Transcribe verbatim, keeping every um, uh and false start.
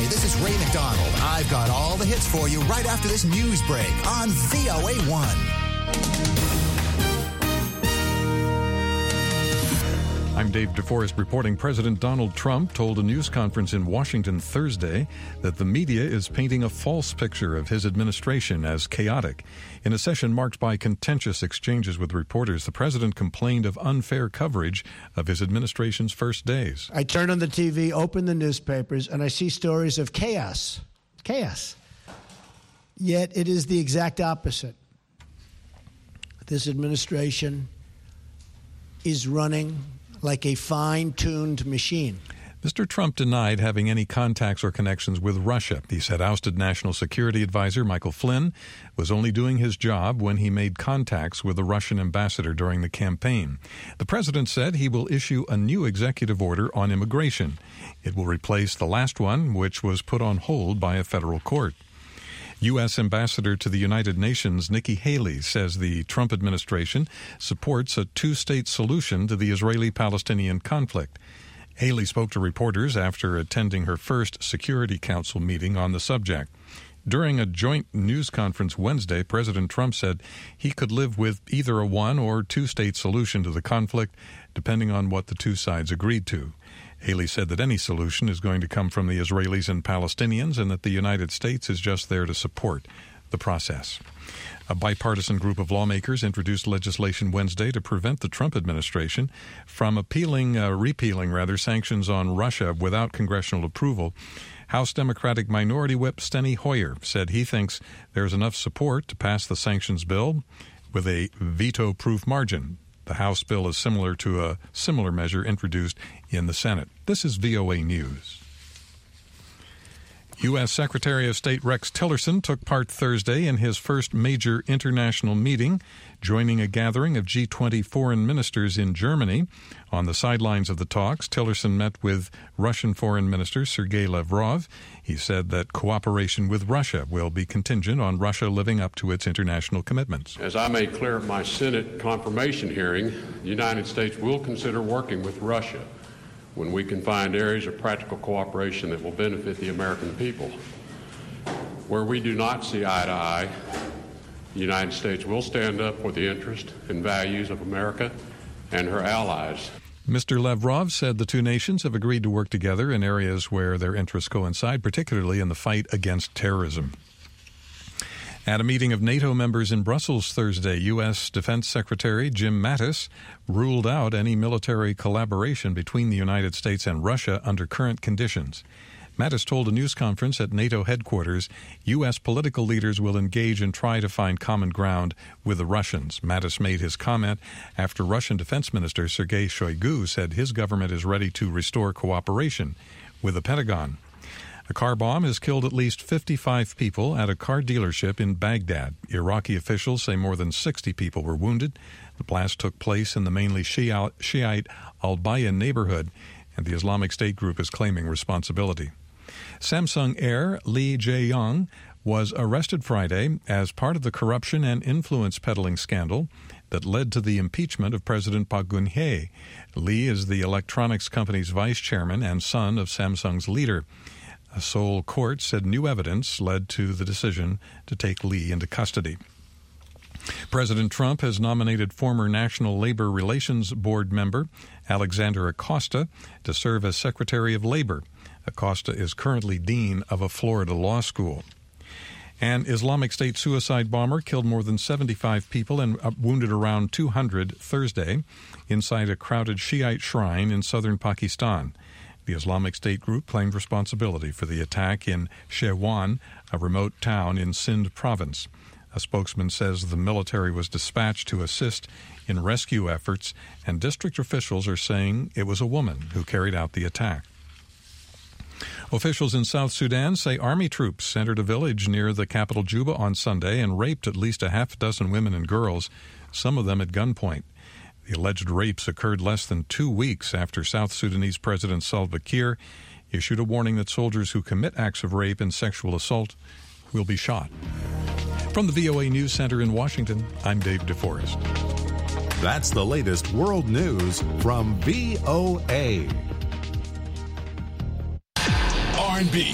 Hi, this is Ray McDonald. I've got all the hits for you right after this news break on V O A one. I'm Dave DeForest reporting. President Donald Trump told a news conference in Washington Thursday that the media is painting a false picture of his administration as chaotic. In a session marked by contentious exchanges with reporters, the president complained of unfair coverage of his administration's first days. I turn on the T V, open the newspapers, and I see stories of chaos. Chaos. Yet it is the exact opposite. This administration is running like a fine-tuned machine. Mister Trump denied having any contacts or connections with Russia. He said ousted National Security Advisor Michael Flynn was only doing his job when he made contacts with the Russian ambassador during the campaign. The president said he will issue a new executive order on immigration. It will replace the last one, which was put on hold by a federal court. U S. Ambassador to the United Nations Nikki Haley says the Trump administration supports a two-state solution to the Israeli-Palestinian conflict. Haley spoke to reporters after attending her first Security Council meeting on the subject. During a joint news conference Wednesday, President Trump said he could live with either a one- or two-state solution to the conflict, depending on what the two sides agreed to. Haley said that any solution is going to come from the Israelis and Palestinians and that the United States is just there to support the process. A bipartisan group of lawmakers introduced legislation Wednesday to prevent the Trump administration from appealing, uh, repealing rather, sanctions on Russia without congressional approval. House Democratic Minority Whip Steny Hoyer said he thinks there's enough support to pass the sanctions bill with a veto-proof margin. The House bill is similar to a similar measure introduced in the Senate. This is V O A News. U S. Secretary of State Rex Tillerson took part Thursday in his first major international meeting, joining a gathering of G twenty foreign ministers in Germany. On the sidelines of the talks, Tillerson met with Russian Foreign Minister Sergei Lavrov. He said that cooperation with Russia will be contingent on Russia living up to its international commitments. As I made clear at my Senate confirmation hearing, the United States will consider working with Russia when we can find areas of practical cooperation that will benefit the American people. Where we do not see eye to eye, the United States will stand up for the interests and values of America and her allies. Mister Lavrov said the two nations have agreed to work together in areas where their interests coincide, particularly in the fight against terrorism. At a meeting of NATO members in Brussels Thursday, U S. Defense Secretary Jim Mattis ruled out any military collaboration between the United States and Russia under current conditions. Mattis told a news conference at NATO headquarters U S political leaders will engage and try to find common ground with the Russians. Mattis made his comment after Russian Defense Minister Sergei Shoigu said his government is ready to restore cooperation with the Pentagon. A car bomb has killed at least fifty-five people at a car dealership in Baghdad. Iraqi officials say more than sixty people were wounded. The blast took place in the mainly Shiite Al-Bayan neighborhood, and the Islamic State group is claiming responsibility. Samsung heir Lee Jae-yong was arrested Friday as part of the corruption and influence peddling scandal that led to the impeachment of President Park Geun-hye. Lee is the electronics company's vice chairman and son of Samsung's leader. A Seoul court said new evidence led to the decision to take Lee into custody. President Trump has nominated former National Labor Relations Board member Alexander Acosta to serve as Secretary of Labor. Acosta is currently dean of a Florida law school. An Islamic State suicide bomber killed more than seventy-five people and wounded around two hundred Thursday inside a crowded Shiite shrine in southern Pakistan. The Islamic State group claimed responsibility for the attack in Sherwan, a remote town in Sindh province. A spokesman says the military was dispatched to assist in rescue efforts, and district officials are saying it was a woman who carried out the attack. Officials in South Sudan say army troops entered a village near the capital Juba on Sunday and raped at least a half dozen women and girls, some of them at gunpoint. The alleged rapes occurred less than two weeks after South Sudanese President Salva Kiir issued a warning that soldiers who commit acts of rape and sexual assault will be shot. From the V O A News Center in Washington, I'm Dave DeForest. That's the latest world news from V O A. R and B,